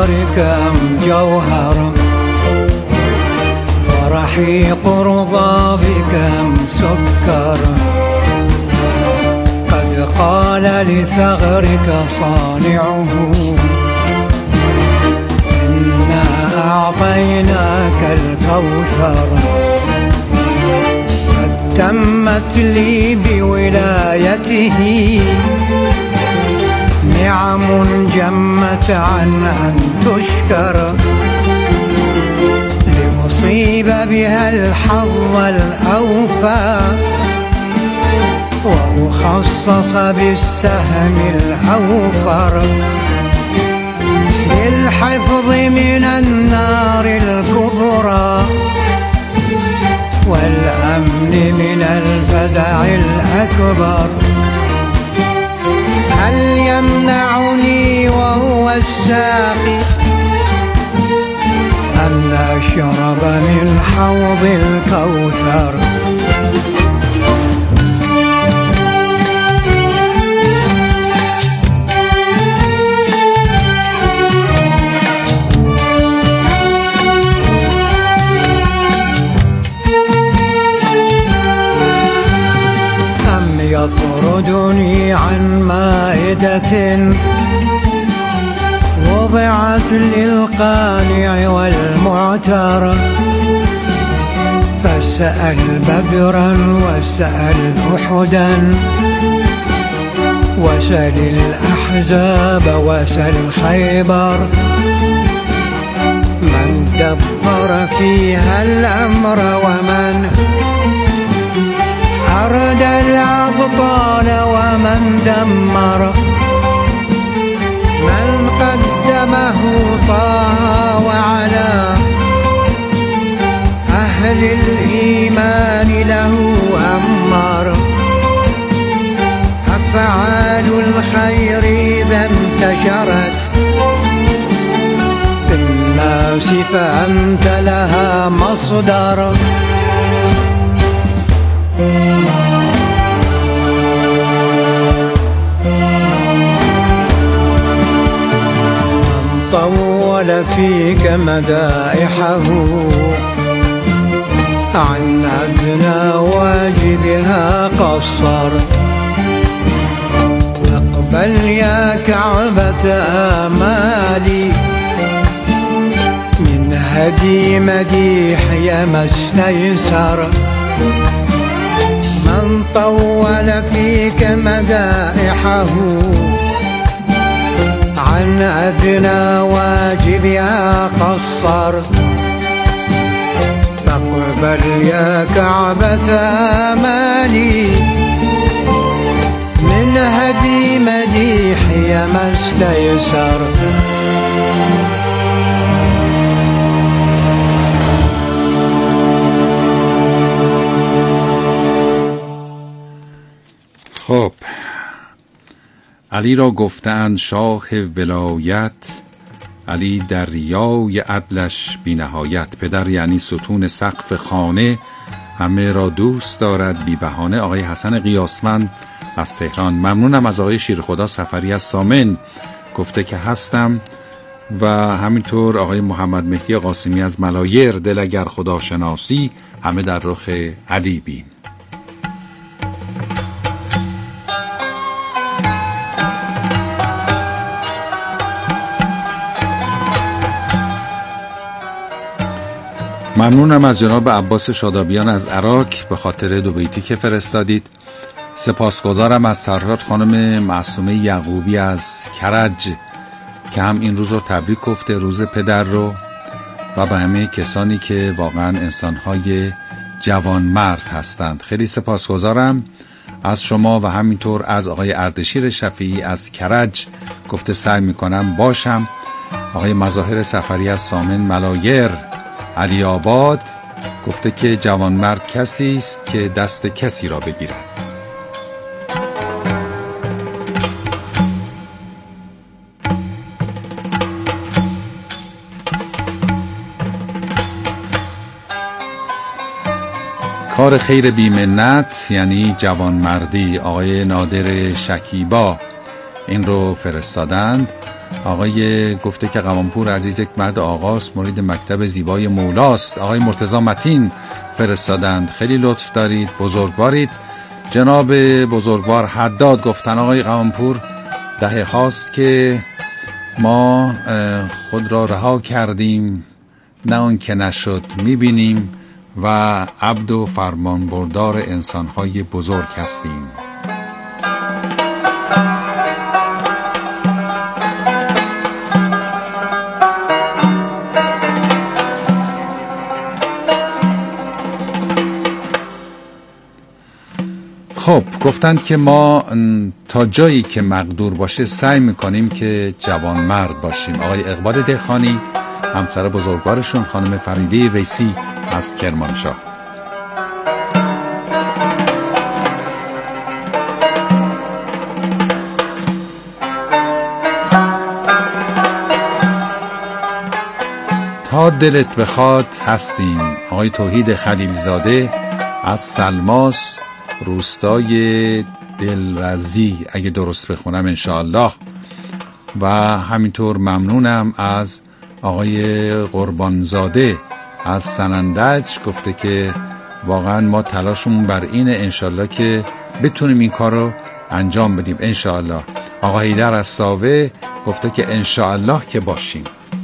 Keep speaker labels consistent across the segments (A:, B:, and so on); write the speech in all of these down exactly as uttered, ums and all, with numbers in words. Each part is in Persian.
A: ثغرك أم جوهر، ورحيق رضابك أم سكر. قد قال لثغرك صانعه إنا أعطيناك الكوثر. قد تمت لي بولايته نعم جمت عن أن تشكر، لأصيب بها الحظ الأوفى وأخصص بالسهم الأوفر، للحفظ من النار الكبرى والأمن من الفزع الأكبر. هل يمنعني وهو الساقي أن أشرب من حوض الكوثر؟ يطردني عن مائدة وضعت للقانع والمعتر، فاسأل بدرا واسأل أحدا وسل الأحزاب وسل خيبر. من دبر فيها الأمر ومن أرد الأبطال ومن دمر، من قدمه طه وعلى أهل الإيمان له أمر. أفعال الخير إذا انتشرت في الناس فأنت لها مصدر. من طول فيك مدائحه عن أدنى واجبها قصر. أقبل يا كعبة آمالي من هدي مديحي ما استيسر. من طول فيك مدائحه عن أدنى واجبها قصر. فاقبل يا كعبة آمالي من هدي مديحي ما استيسر.
B: خب، علی را گفتند شاه ولایت، علی دریای عدلش بی نهایت. پدر یعنی ستون سقف خانه، همه را دوست دارد بی بهانه. آقای حسن قیاسفند از تهران. ممنونم از آقای شیرخدا صفری از سامن، گفته که هستم. و همینطور آقای محمد مهدی قاسمی از ملایر، دل اگر خدا شناسی همه در رخ علی بین. ممنونم از جناب عباس شادابیان از عراق به خاطر دو بیتی که فرستادید. سپاسگزارم از سرهاد خانم معصومه یعقوبی از کرج که هم این روز رو تبریک گفته، روز پدر رو، و به همه کسانی که واقعا انسانهای جوانمرد هستند. خیلی سپاسگزارم از شما و همینطور از آقای اردشیر شفیعی از کرج، گفته سعی میکنم باشم. آقای مظاهر سفری از سامن ملایر علی آباد گفته که جوانمرد کسی است که دست کسی را بگیرد. کار خیر بی‌منت یعنی جوانمردی. آقای نادر شکیبا این رو فرستادند. آقای گفته که قوامپور عزیز یک مرد آقاست، مرید مکتب زیبای مولاست. آقای مرتضی متین فرستادند، خیلی لطف دارید، بزرگوارید. جناب بزرگوار حداد گفتن آقای قوامپور دهه هاست که ما خود را رها کردیم، نه اون که نشد میبینیم و عبد و فرمان بردار انسانهای بزرگ هستیم. خب گفتند که ما تا جایی که مقدور باشه سعی میکنیم که جوان مرد باشیم. آقای اقبال دهخانی همسر بزرگوارشون خانم فریده ویسی از کرمانشاه. تا دلت بخواد هستیم. آقای توحید خلیلزاده از سلماس روستای دلرزی اگه درست بخونم انشاءالله. و همینطور ممنونم از آقای قربانزاده از سنندج، گفته که واقعا ما تلاشمون بر اینه انشاءالله که بتونیم این کار رو انجام بدیم انشاءالله. آقا حیدر از ساوه گفته که انشاءالله که باشیم.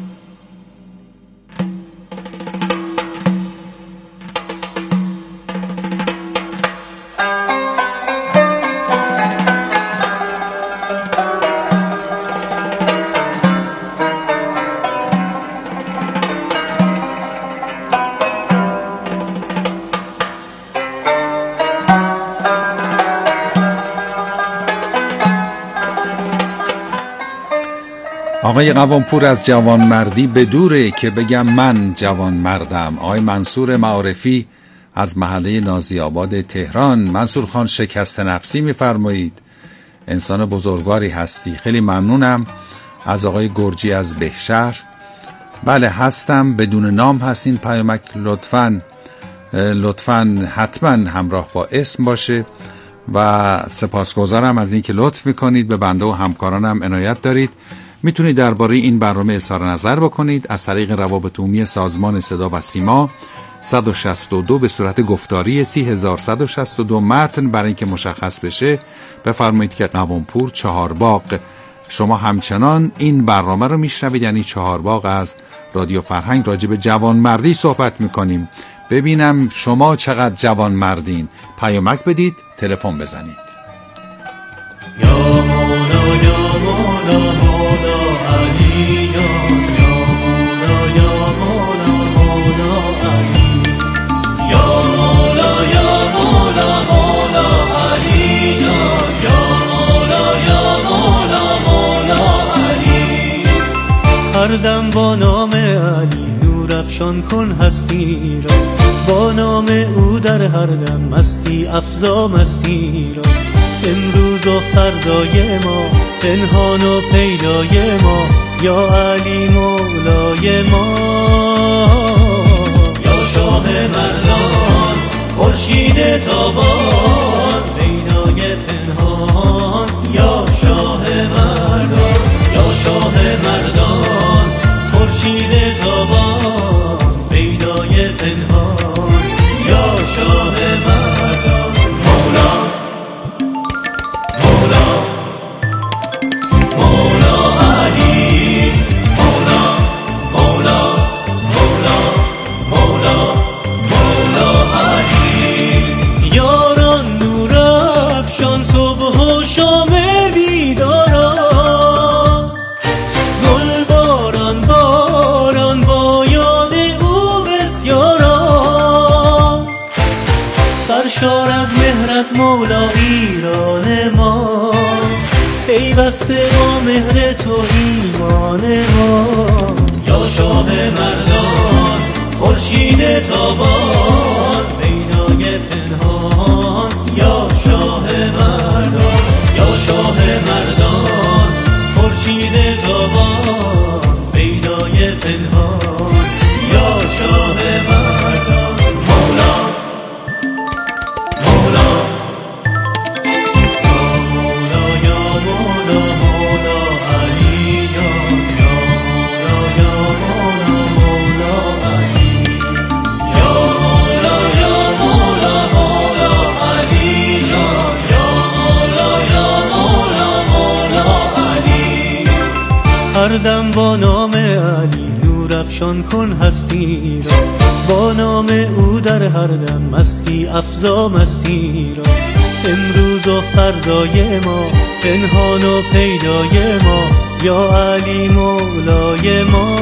B: آقای قوامپور از جوانمردی به دوره که بگم من جوان مردم. آقای منصور معارفی از محله نازی آباد تهران. منصور خان شکست نفسی میفرمایید، انسان بزرگواری هستی، خیلی ممنونم. از آقای گرجی از بهشهر، بله هستم، بدون نام هستین پیامک لطفاً لطفاً حتما همراه با اسم باشه و سپاسگزارم از این که لطف میکنید، به بنده و همکارانم عنایت دارید. میتونید درباره این برنامه اظهار نظر بکنید از طریق روابط عمومی سازمان صدا و سیما صد و شصت و دو به صورت گفتاری سی هزار صد و شصت و دو. متن برای اینکه مشخص بشه بفرمایید که قوامپور چهارباغ. شما همچنان این برنامه رو میشنوید، یعنی چهارباغ از رادیو فرهنگ. راجع به جوانمردی صحبت میکنیم. ببینم شما چقدر جوانمردین. پیامک بدید، تلفن بزنید.
C: یا مولا یا مولا مولا علی جان، یا مولا یا مولا مولا علی، یا مولا یا مولا مولا علی جان، یا مولا یا مولا مولا علی. هر دم با نام علی نور افشان کن هستی را، با نام او در هر دم مستی افزا مستی را. امروز و فردای ما، پنهان و پیدای ما، یا علی مولای ما. یا شاه مردان خورشید تابان، پیدای پنهان، یا شاه مردان، یا شاه مردان خورشید تابان، پیدای پنهان، یا شاه مردان. مولا مولا ایران ما، پیوسته با مهر تو ایمان ما. یا شاه مردان خورشید تابان، پیدای پنهان، یا شاه مردان، یا شاه مردان خورشید تابان، پیدای پنهان، یا شاه مردان. مولا مولا یا مولا مولا علی جان، هر دم با نام علی نور افشان کن هستی را، با نام او در هر دم مستی افزا مستی را. امروز و فردای ما پنهان و پیدای ما، یا علی مولای ما.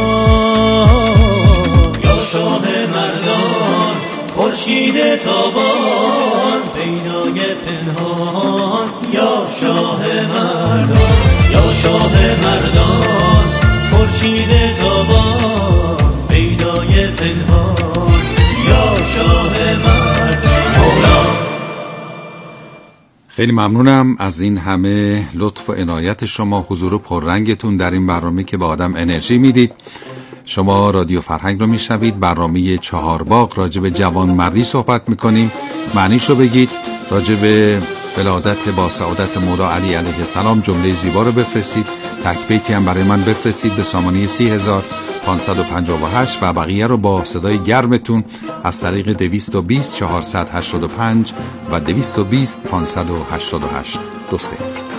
C: یا شاه مردان خورشید تابان پیدای پنهان، یا شاه مردان یا شاه مردان خورشید تابان پیدای پنهان، یا شاه مردان مولا.
B: خیلی ممنونم از این همه لطف و عنایت شما، حضور پررنگتون در این برنامه که به آدم انرژی میدید. شما رادیو فرهنگ رو میشنوید، برنامه چهار باغ، راجع به جوانمردی صحبت میکنیم. معنیشو بگید. راجع به ولادت با سعادت مولا علی علیه السلام جمله زیبا رو بفرستید. تک بیتی هم برای من بفرستید به سامانه سی هزار پانصد و پنجاه و هشت و بقیه رو با صدای گرمتون از طریق دویست و بیست چهارصد و هشتاد و پنج و دویست و بیست پانصد و هشتاد و هشت دو صفر.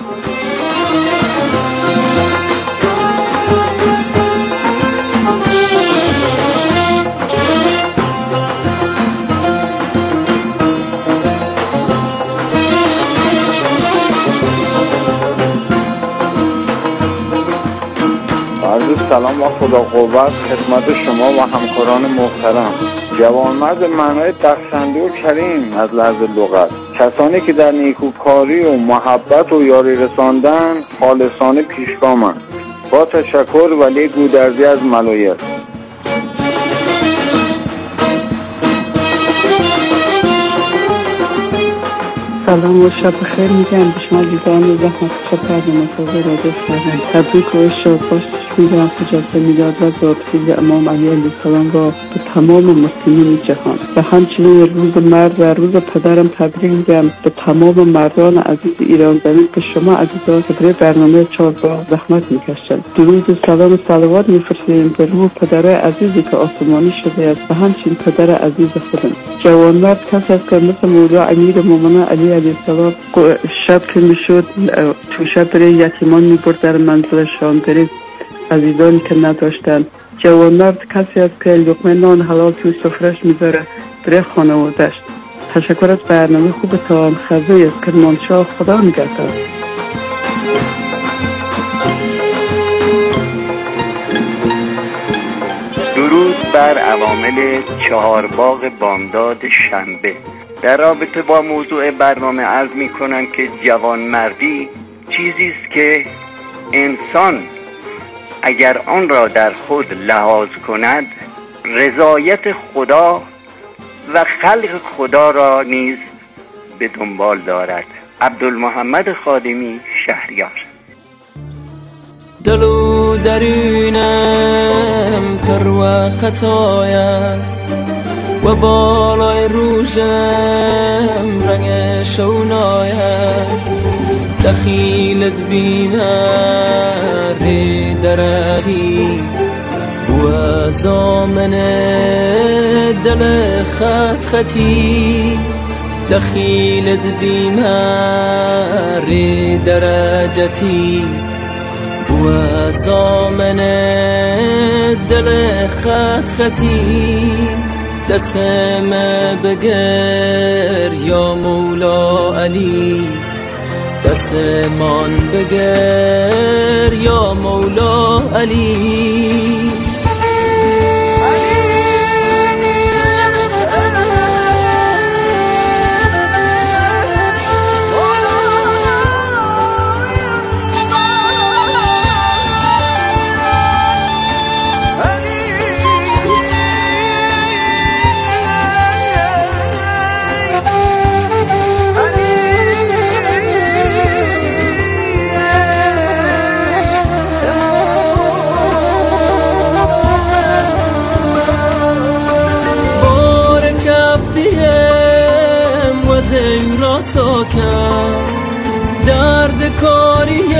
D: سلام و خدا قوت خدمت شما و همکاران محترم. جوانمرد معنای بخشنده و کریم از لحظ لغت، کسانی که در نیکوکاری و محبت و یاری رساندن خالصانه پیشگامند. با تشکر، ولی گودرزی از ملایت.
E: سلام و شب بخیر میگم به شما دیدان زحمت شب برنامه سازه رادیو فرهنگ. تبریک و شاد باش میگم خجالت میلاد و زادروز امام علی علیه السلام را به تمام مسلمین جهان و همچنین روز مرد و روز پدرم تبریک میگم به تمام مردان عزیز ایران زمین، به شما عزیزان که برای برنامه چهار باغ زحمت میکشن. درود و سلام و صلوات میفرستیم به روح پدر عزیزی که آسمانی شده است و همچنین پدر عزیز خودم. جوانمرد کسی است که مثل مولا امیر مومنان علی علیه السلام شب که میشد تو شب برای یتیمان میبرد در منزلشان، برای عزیزانی که نداشتن. جوانمرد کسی است که لقمه نان حلال توی سفرش میذاره برای خانواده‌اش. تشکر از برنامه خوبتان. خزوی از کرمانشاه. خدا نگهدار.
D: درود بر عوامل چهار باغ بامداد شنبه. در رابطه با موضوع برنامه عرض می کنم که جوانمردی چیزی است که انسان اگر آن را در خود لحاظ کند رضایت خدا و خلق خدا را نیز به دنبال دارد. عبدالمحمد خادمی، شهریار.
C: دلو درونم پر و خطایم و بالای روشم رنگ شونایم، دخیلت بیماری درتی و زامن دل خط خطی، دخیلت بیماری درجتی و زامن دل خط خطی. دستم بگر یا مولا علی، دستمان بگر یا مولا علی. درد کاریم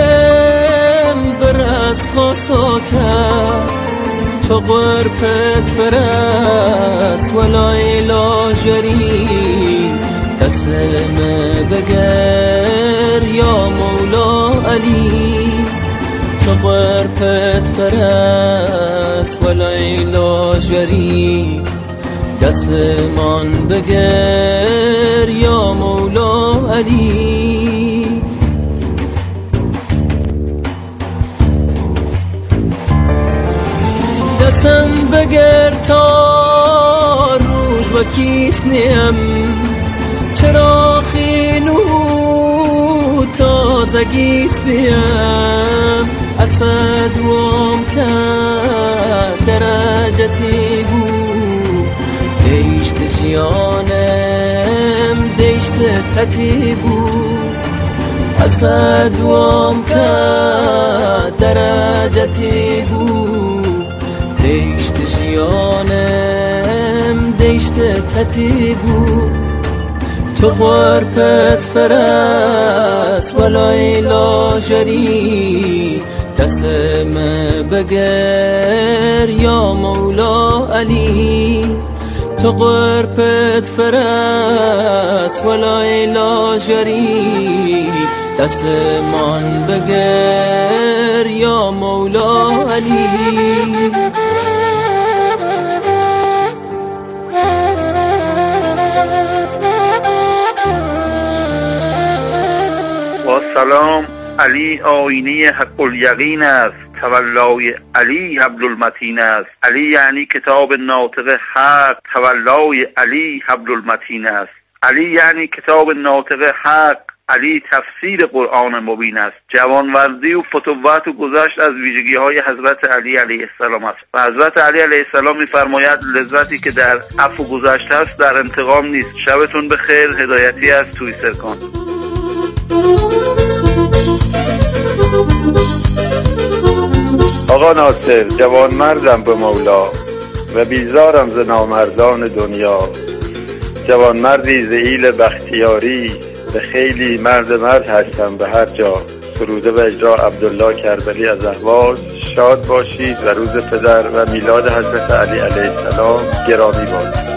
C: برس خاصا کرد، تو قرپت فرس ولای لاجری. دستم بگر یا مولا علی، تو تو قرفت فرس و لیلا جری دستمان بگر یا مولا علی دستم بگر تا روز و کیس نیم چرا خینو تازگیس بیم اسد وام کرد درجتی بود دیشت جیانم دیشت تتی بود اسد وام کرد درجتی بود دیشت جیانم دیشت تتی بود تو قرپت فرس و لیلا جری دستم بگر یا مولا علی تو قرپت فرس و لیلا جری دستمان بگر یا مولا علی
F: سلام. علی آینه حق الیقین است، تولای علی حبل المتین است. علی یعنی کتاب ناطق حق، تولای علی حبل المتین است. علی یعنی کتاب ناطق حق، علی تفسیر قرآن مبین است. جوانمردی و فتوت و گذشت از ویژگی های حضرت علی علیه السلام است و حضرت علی علیه السلام می‌فرماید لذتی که در عفو گذشت است در انتقام نیست. شبتون بخیر. هدایتی از توییتر کن.
G: آقا ناصر، جوانمردم به مولا و بیزارم ز نامردان دنیا. جوانمردی ذیل بختیاری، به خیلی مرد مرد هستم به هر جا. سروده و اجرا عبدالله کربلی از اهواز. شاد باشید و روز پدر و میلاد حضرت علی علیه السلام گرامی باد.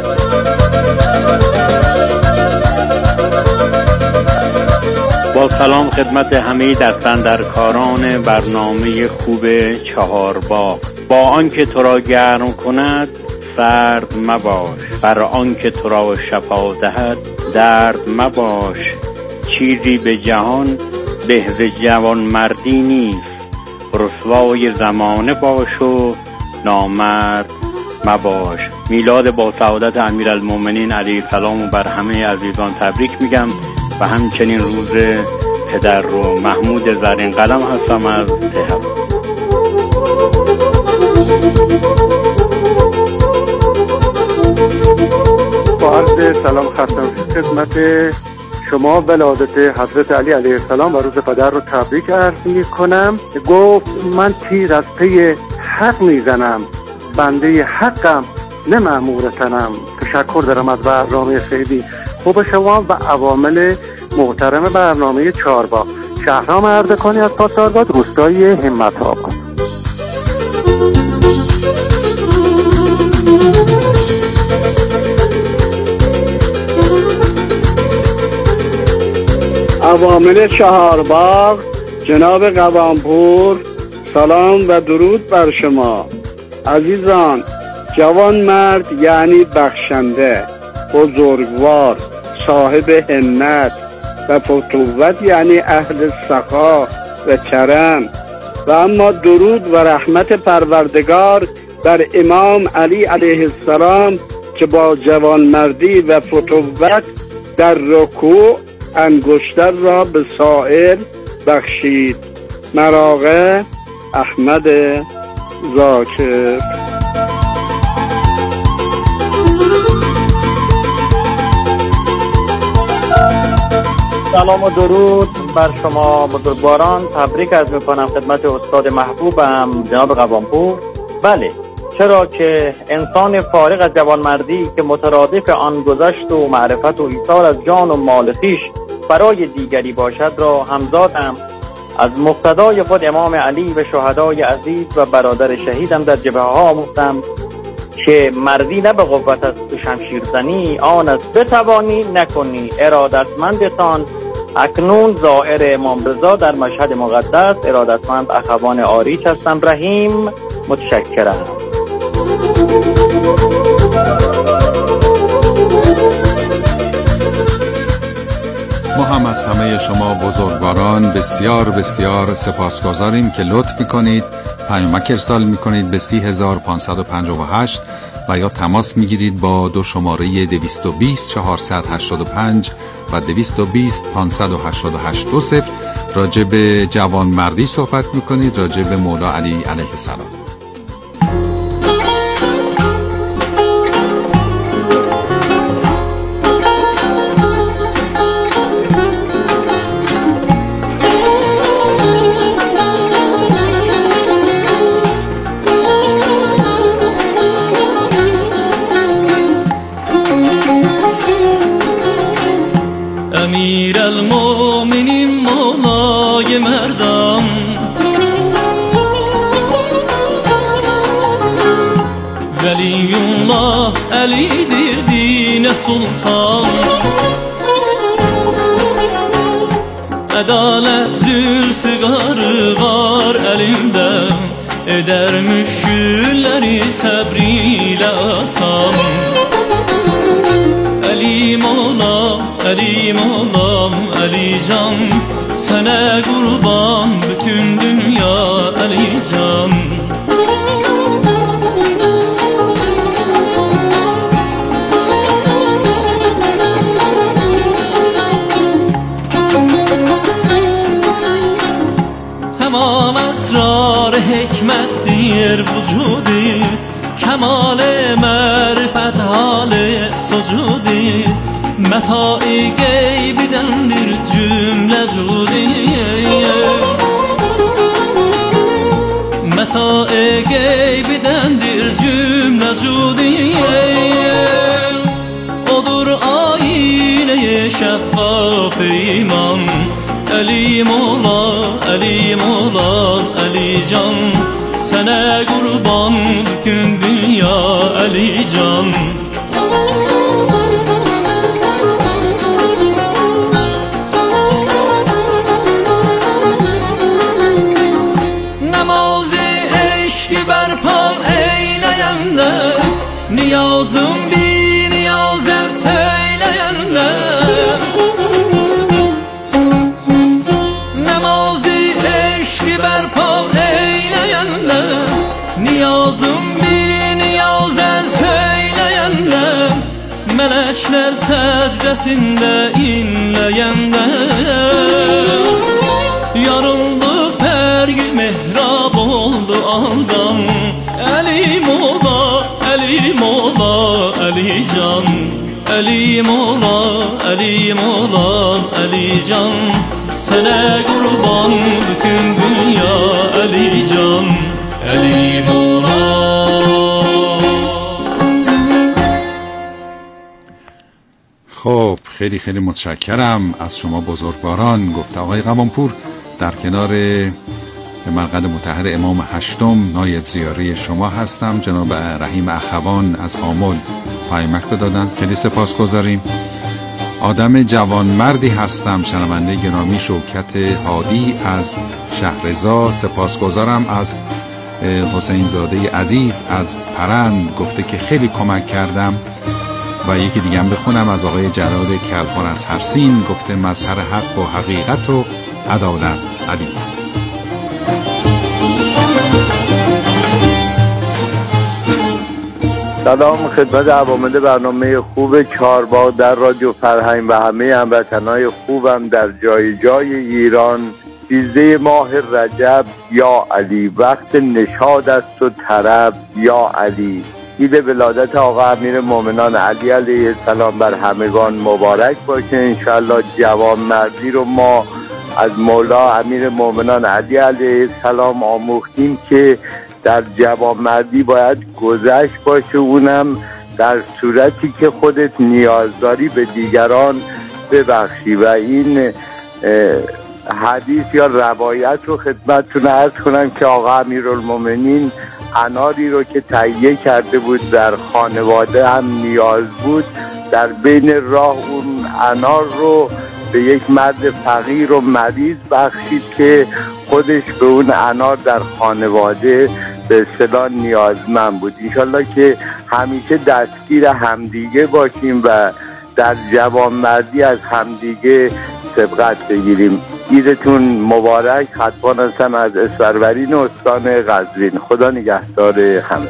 H: با سلام خدمت همه دستاندرکاران برنامه خوب چهارباغ. با آنکه تو را گرم کند سرد مباش، بر آنکه تو را شفا دهد درد مباش. چیزی به جهان به ز جوانمردی نیست، رسوای زمانه باش و نامرد مباش. میلاد با سعادت امیرالمومنین علیه السلام بر همه عزیزان تبریک میگم و همچنین روز پدر رو. محمود زرین قلم هستم از تهران.
I: با عرض سلام خستم خدمت شما ولادت حضرت علی علیه السلام و روز پدر رو تبریک عرض می کنم. گفت من تیر از پی حق میزنم، بنده حقم نه مأمور تنم. تشکر دارم از برنامه خیلی خوب شما و عوامل محترم برنامه چهارباغ. شهرام اردکانی از پاسارگاد، روستای همت آباد.
J: عوامل چهارباغ، جناب قوامپور، سلام و درود بر شما عزیزان. جوان مرد یعنی بخشنده، بزرگوار، صاحب همت و فتوت یعنی اهل سخا و کرم. و اما درود و رحمت پروردگار بر امام علی علیه السلام که با جوانمردی و فتوت در رکوع انگشتر را به سائر بخشید. مراغه احمد ذاکر.
K: سلام و درود بر شما بزرگواران. تبریک عرض میکنم خدمت استاد محبوبم جناب قوامپور. بله، چرا که انسان فارغ از جوانمردی که مترادف آن گذشت و معرفت و ایثار از جان و مال خویش برای دیگری باشد را همزادم از مقتدای خود امام علی و شهدای عزیز و برادر شهیدم در جبهه ها آموختم که مردی نه به قوت است و شمشیر زنی، آن است بتوانی نکنی ارادتمندتان اکنون زائر امام رضا در مشهد مقدس ارادتمند اخوان آریچ هستم. رحیم، متشکرم.
B: ما هم از همه شما بزرگواران بسیار بسیار سپاسگزاریم که لطف میکنید پیامک ارسال میکنید به سی هزار و پانصد و پنجاه و هشت و یا تماس میگیرید با دو شماره دویست و بیست چهارصد و هشتاد و پنج و دویست و بیست پانصد و هشتاد و هشت دو صفر. راجع به جوانمردی صحبت میکنید، راجع به مولا علی علیه السلام.
C: امیر المومنین مولای مردم، ولی الله علیdir دین سلطان. Adalet zülfügarı var elimde, eder müşkülleri sabriyle asan. Ali Mola, Ali Mola, Ali Can, sana kurban bütün dünya Ali Can. Tamam esrar hikmettir vücudi, kemal-i marifet hali sucudi, meta-i geybidendir cümle cudi, meta-i geybidendir cümle cudi. Odur ayine-i şeffaf iman, Ali Mola, Ali Mola, Ali Can, sana kurban bütün dünya Ali Can. Namazı eşki berpa eyleyenler, niyazım bir niyazem söyleyenler. Berpa eyleyenler, niyazım bir niyaze söyleyenler, melekler secdesinde inleyenler. Yarıldı fergi mihrab oldu aldan, Ali Mola, Ali Mola, Ali Can, Ali Mola, Ali Mola, Ali Can, sana kurban bütün dünya Ali Can, Ali Mola.
B: خب خیلی خیلی متشکرم از شما بزرگواران. گفت آقای قوامپور در کنار مرقد مطهر امام هشتم نایب زیاری شما هستم. جناب رحیم اخوان از آمل پیامک دادن، خیلی سپاسگزاریم. آدم جوانمردی هستم. شنونده گرامی شوکت هادی از شهرزا، سپاسگزارم از حسین زاده عزیز از پرند، گفته که خیلی کمک کردم. و یکی دیگه هم بخونم از آقای جلال کلپان از هرسین، گفته مظهر حق و حقیقت و عدالت علی است.
G: سلام خدمت عوامل برنامه خوب چهارباغ در رادیو فرهنگ و همه هموطنان خوبم در جای جای ایران. سیزده ماه رجب یا علی، وقت نشاط است و طرب یا علی. عید ولادت آقا امیر مومنان علی علیه السلام بر همگان مبارک باشه. انشالله جوانمردی رو ما از مولا امیر مومنان علی علیه السلام آموختیم که در جوانمردی باید گذشت باشه، اونم در صورتی که خودت نیاز داری به دیگران ببخشی. و این حدیث یا روایت رو خدمتتون عرض کنم که آقا امیرالمومنین اناری رو که تهیه کرده بود در خانواده هم نیاز بود، در بین راه اون انار رو
L: به یک مرد فقیر و مریض بخشید که خودش به اون انار در خانواده به اصطلاح نیازمند بود. انشالله که همیشه دستگیر همدیگه باشیم و در جوانمردی از همدیگه سبقت بگیریم. عیدتون مبارک. خطبان هستم از اسفرورین استان قزوین. خدا نگهدار همه.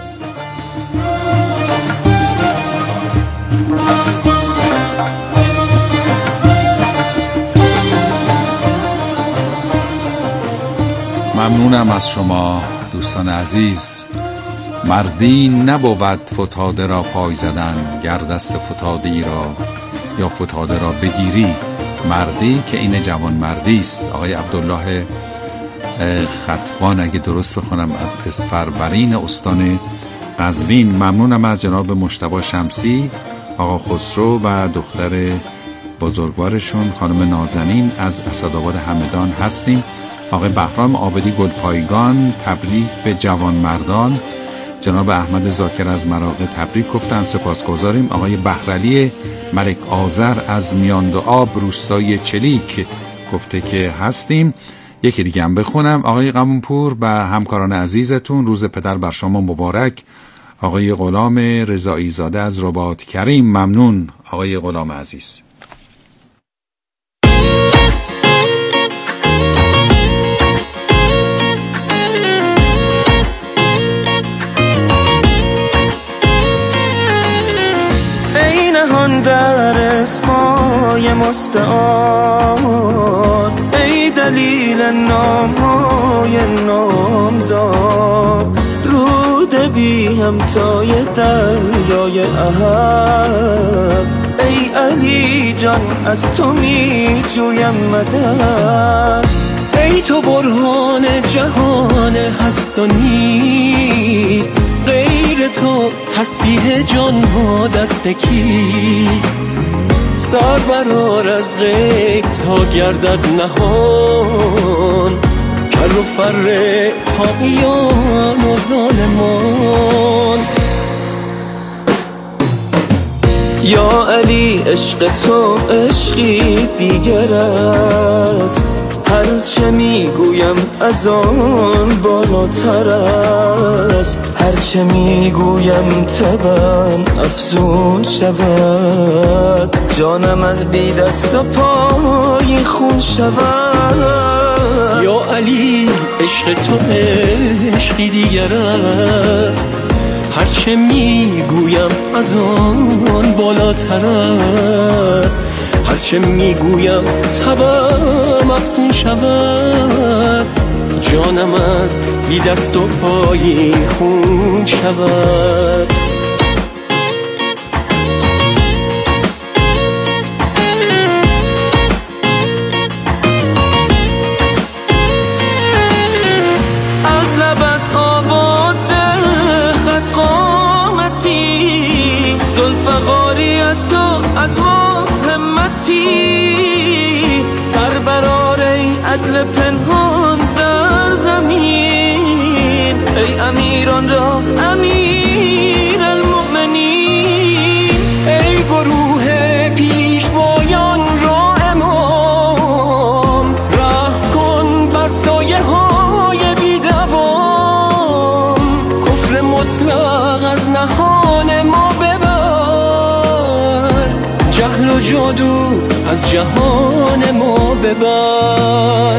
B: ممنونم از شما دوستان عزیز. مردی نبود فتاده را پای زدن، گر دست فتاده ای را یا فتاده را بگیری مردی که این جوان مردی است. آقای عبدالله خطبان اگه درست بخونم از اسفرورین استان قزوین. ممنونم از جناب مجتبی شمسی، آقا خسرو و دختر بزرگوارشون خانم نازنین از اسدآباد همدان هستیم. آقای بهرام عابدی گلپایگان تبریک به جوان مردان. جناب احمد زاکر از مراغه تبریک گفتن، سپاسگزاریم. آقای بهرعلی ملک آذر از میاند آب روستای چلیک گفته که هستیم. یکی دیگه هم بخونم. آقای قمونپور و همکاران عزیزتون روز پدر بر شما مبارک. آقای غلام رضایی زاده از رباط کریم. ممنون آقای غلام عزیز.
M: در اسمای مستعار، ای دلیل نامهای نامدار، رود بی همتای دریای احد، ای علی جان از تو می جویم مدد، ای تو برهان جهان هست و نیست، غیر تو تسبیح جان ها دست کیست، سر برار از غیب تا گردد نهان، کر و فر طاغیان و ظالمان. یا علی عشق تو عشقی دیگر است، هرچه میگویم از آن بالاتر است، هرچه میگویم تبم افزون شود، جانم از بی دست و پای خون شود.
N: یا علی عشق تو عشقی دیگر است، هرچه میگویم از آن بالاتر است، هرچه میگویم تبم افزون شود، جانم از بی دست و پای خون شود.
M: از لبت آواز ده قد قامتی، ذوالفقاری از تو از ما سر برار ای عدل پنهان در زمین، ای امیران را امیر المؤمنین،
N: ای گروه پیشوایان را امام، رحم کن بر سایه های بیدوام، کفر مطلق از نهان ما ببر، جهل و جادو از جهان ما ببر.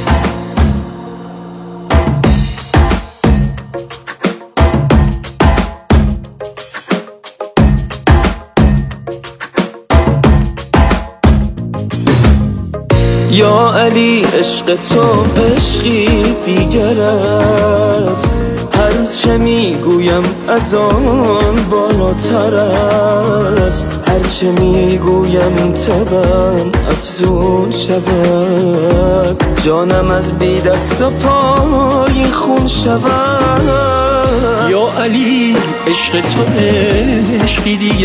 M: یا علی عشق تو عشقی دیگر است، هرچه میگویم از آن بالاتر است، هرچه میگویم تبم افزون شود، جانم از بی دست و پای خون شود.
N: یا علی عشق تو عشقی دیگر